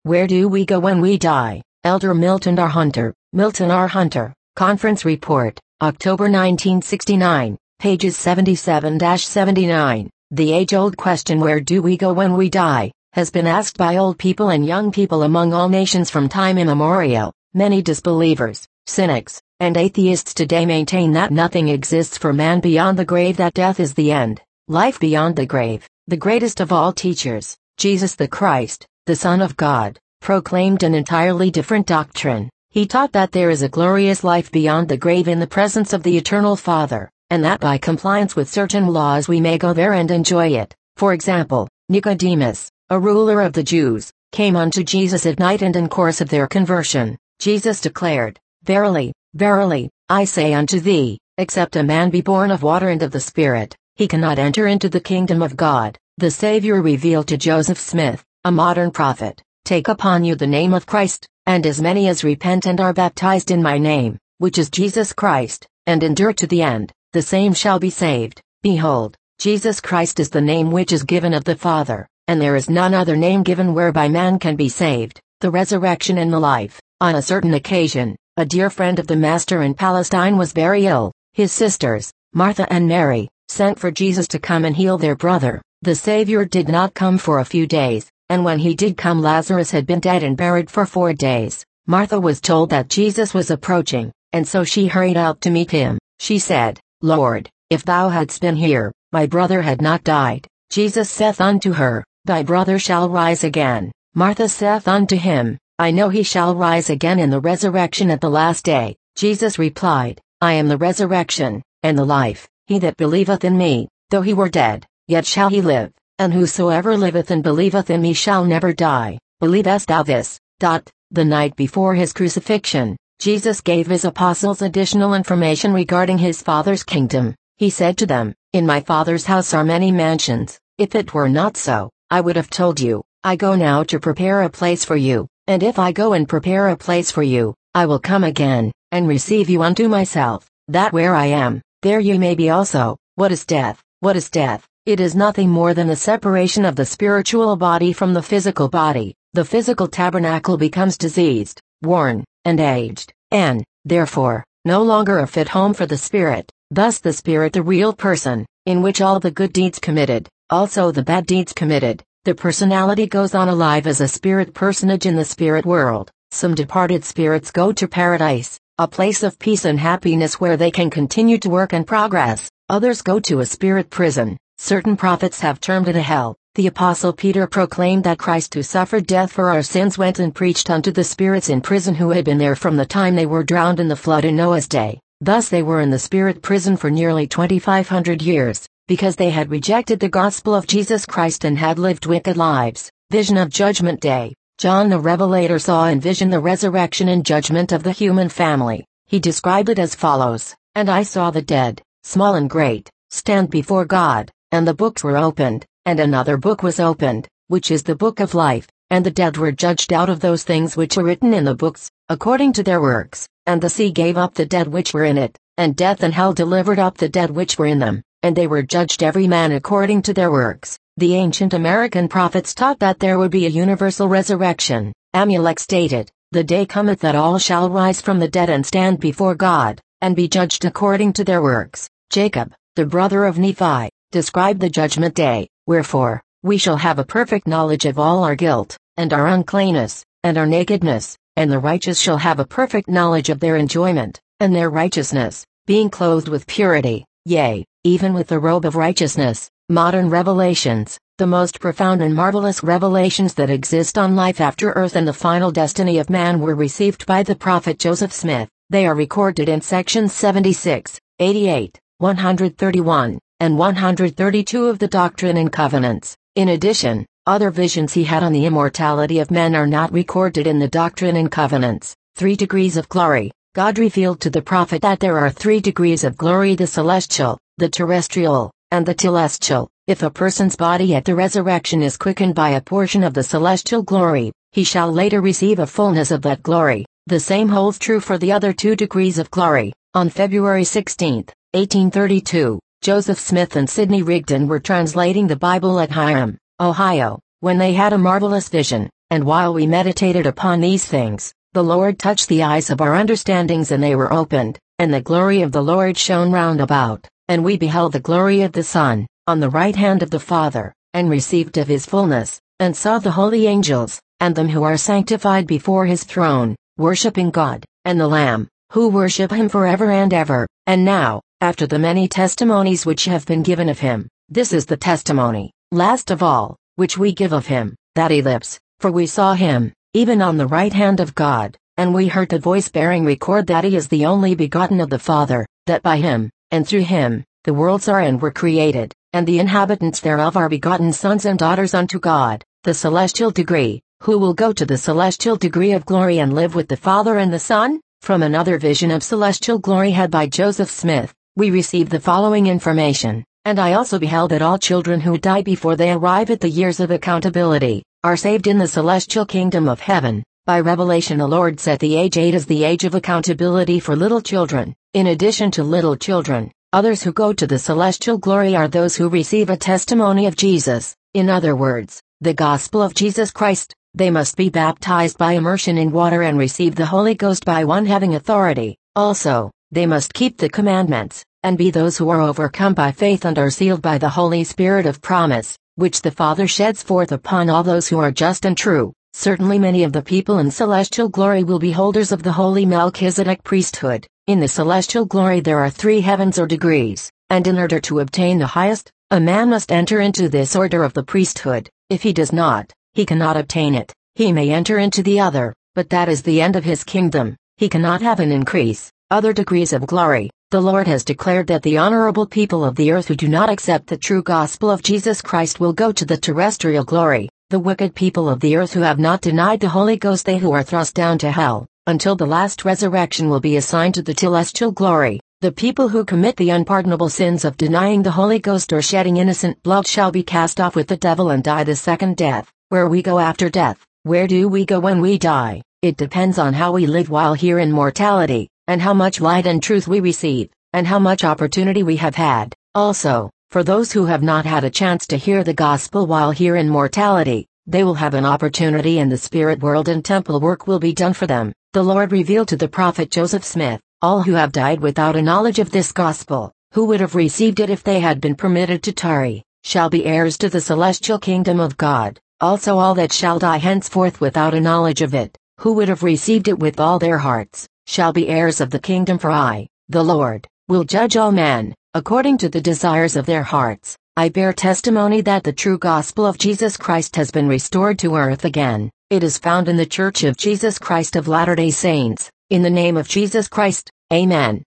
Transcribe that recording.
Where do we go when we die? Elder Milton R. Hunter, Milton R. Hunter, Conference Report, October 1969, pages 77-79. The age-old question, where do we go when we die, has been asked by old people and young people among all nations from time immemorial. Many disbelievers, cynics, and atheists today maintain that nothing exists for man beyond the grave, that death is the end, life beyond the grave. The greatest of all teachers, Jesus the Christ, the Son of God, proclaimed an entirely different doctrine. He taught that there is a glorious life beyond the grave in the presence of the Eternal Father, and that by compliance with certain laws we may go there and enjoy it. For example, Nicodemus, a ruler of the Jews, came unto Jesus at night, and in course of their conversion, Jesus declared, Verily, verily, I say unto thee, except a man be born of water and of the Spirit, he cannot enter into the kingdom of God. The Savior revealed to Joseph Smith, a modern prophet, Take upon you the name of Christ, and as many as repent and are baptized in my name, which is Jesus Christ, and endure to the end, the same shall be saved. Behold, Jesus Christ is the name which is given of the Father, and there is none other name given whereby man can be saved. The resurrection and the life. On a certain occasion, a dear friend of the Master in Palestine was very ill. His sisters, Martha and Mary, sent for Jesus to come and heal their brother. The Savior did not come for a few days, and when he did come, Lazarus had been dead and buried for 4 days. Martha was told that Jesus was approaching, and so she hurried out to meet him. She said, Lord, if thou hadst been here, my brother had not died. Jesus saith unto her, Thy brother shall rise again. Martha saith unto him, I know he shall rise again in the resurrection at the last day. Jesus replied, I am the resurrection, and the life. He that believeth in me, though he were dead, yet shall he live, and whosoever liveth and believeth in me shall never die. Believest thou this? The night before his crucifixion, Jesus gave his apostles additional information regarding his Father's kingdom. He said to them, In my Father's house are many mansions. If it were not so, I would have told you. I go now to prepare a place for you, and if I go and prepare a place for you, I will come again, and receive you unto myself, that where I am, there you may be also. What is death? What is death? It is nothing more than the separation of the spiritual body from the physical body. The physical tabernacle becomes diseased, worn, and aged, and, therefore, no longer a fit home for the spirit. Thus the spirit, the real person, in which all the good deeds committed, also the bad deeds committed, the personality goes on alive as a spirit personage in the spirit world. Some departed spirits go to paradise, a place of peace and happiness where they can continue to work and progress. Others go to a spirit prison. Certain prophets have termed it a hell. The Apostle Peter proclaimed that Christ, who suffered death for our sins, went and preached unto the spirits in prison who had been there from the time they were drowned in the flood in Noah's day. Thus they were in the spirit prison for nearly 2,500 years, because they had rejected the gospel of Jesus Christ and had lived wicked lives. Vision of Judgment Day. John the Revelator saw in vision the resurrection and judgment of the human family. He described it as follows, And I saw the dead, small and great, stand before God, and the books were opened, and another book was opened, which is the book of life, and the dead were judged out of those things which are written in the books, according to their works. And the sea gave up the dead which were in it, and death and hell delivered up the dead which were in them, and they were judged every man according to their works. The ancient American prophets taught that there would be a universal resurrection. Amulek stated, The day cometh that all shall rise from the dead and stand before God, and be judged according to their works. Jacob, the brother of Nephi, described the judgment day, Wherefore, we shall have a perfect knowledge of all our guilt, and our uncleanness, and our nakedness, and the righteous shall have a perfect knowledge of their enjoyment, and their righteousness, being clothed with purity, yea, even with the robe of righteousness. Modern revelations, the most profound and marvelous revelations that exist on life after earth and the final destiny of man, were received by the prophet Joseph Smith. They are recorded in sections 76, 88, 131, and 132 of the Doctrine and Covenants. In addition, other visions he had on the immortality of men are not recorded in the Doctrine and Covenants. 3 degrees of glory. God revealed to the prophet that there are 3 degrees of glory: the celestial, the terrestrial, and the telestial. If a person's body at the resurrection is quickened by a portion of the celestial glory, he shall later receive a fullness of that glory. The same holds true for the other 2 degrees of glory. On February 16, 1832, Joseph Smith and Sidney Rigdon were translating the Bible at Hiram, Ohio, when they had a marvelous vision. And while we meditated upon these things, the Lord touched the eyes of our understandings, and they were opened, and the glory of the Lord shone round about, and we beheld the glory of the Son, on the right hand of the Father, and received of his fullness, and saw the holy angels, and them who are sanctified before his throne, worshipping God, and the Lamb, who worship him forever and ever. And now, after the many testimonies which have been given of him, this is the testimony, last of all, which we give of him, that he lives. For we saw him, even on the right hand of God, and we heard the voice bearing record that he is the only begotten of the Father, that by him, and through him, the worlds are and were created, and the inhabitants thereof are begotten sons and daughters unto God, the celestial degree, who will go to the celestial degree of glory and live with the Father and the Son. From another vision of celestial glory had by Joseph Smith, we received the following information. And I also beheld that all children who die before they arrive at the years of accountability, are saved in the celestial kingdom of heaven. By revelation the Lord set the age 8 as the age of accountability for little children. In addition to little children, others who go to the celestial glory are those who receive a testimony of Jesus, in other words, the gospel of Jesus Christ. They must be baptized by immersion in water and receive the Holy Ghost by one having authority. Also, they must keep the commandments, and be those who are overcome by faith and are sealed by the Holy Spirit of promise, which the Father sheds forth upon all those who are just and true. Certainly many of the people in celestial glory will be holders of the holy Melchizedek priesthood. In the celestial glory there are 3 heavens or degrees, and in order to obtain the highest, a man must enter into this order of the priesthood. If he does not, he cannot obtain it. He may enter into the other, but that is the end of his kingdom. He cannot have an increase. Other degrees of glory. The Lord has declared that the honorable people of the earth who do not accept the true gospel of Jesus Christ will go to the terrestrial glory. The wicked people of the earth who have not denied the Holy Ghost, they who are thrust down to hell, until the last resurrection, will be assigned to the celestial glory. The people who commit the unpardonable sins of denying the Holy Ghost or shedding innocent blood shall be cast off with the devil and die the second death. Where we go after death. Where do we go when we die? It depends on how we live while here in mortality, and how much light and truth we receive, and how much opportunity we have had. Also, for those who have not had a chance to hear the gospel while here in mortality, they will have an opportunity in the spirit world, and temple work will be done for them. The Lord revealed to the prophet Joseph Smith, all who have died without a knowledge of this gospel, who would have received it if they had been permitted to tarry, shall be heirs to the celestial kingdom of God. Also all that shall die henceforth without a knowledge of it, who would have received it with all their hearts, shall be heirs of the kingdom. For I, the Lord, will judge all men, according to the desires of their hearts. I bear testimony that the true gospel of Jesus Christ has been restored to earth again. It is found in the Church of Jesus Christ of Latter-day Saints. In the name of Jesus Christ, Amen.